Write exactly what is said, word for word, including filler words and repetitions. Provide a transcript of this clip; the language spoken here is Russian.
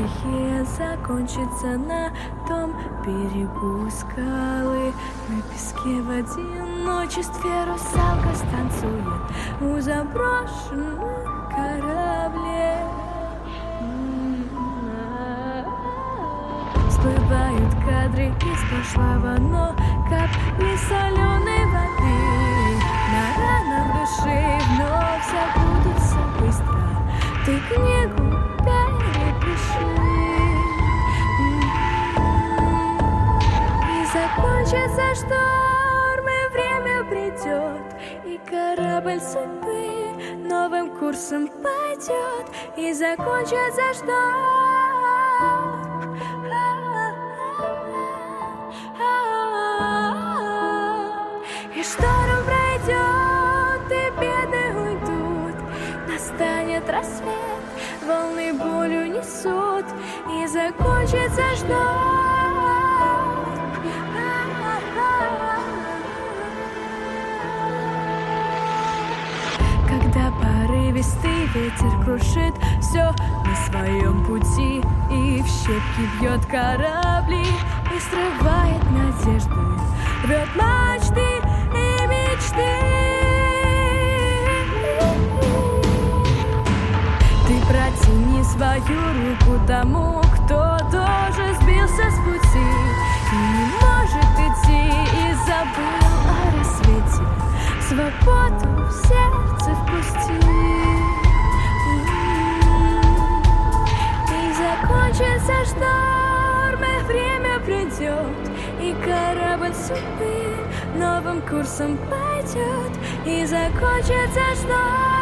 стихия закончится на том берегу скалы. На песке в одиночестве русалка станцует у заброшенных кораблей. Всплывают кадры из прошлого, но капли соленой воды на ранах души вновь забудутся быстро. Ты книгу перепиши, и закончится шторм, и время придет, и корабль судьбы новым курсом пойдет, и закончится шторм. И шторм пройдет, и беды уйдут, настанет рассвет, волны болью несут, и закончится шторм. Когда порывистый ветер крушит все на своем пути, и в щепки бьет корабли, и срывает надежды, рвет мачты и мечты. Ты протяни свою руку тому, кто тоже сбился с пути и не может идти, и забыл о рассвете, свободу в сердце впусти. И закончится шторм, и время придет, и корабль судьбы новым курсом пойдет, и закончится шторм.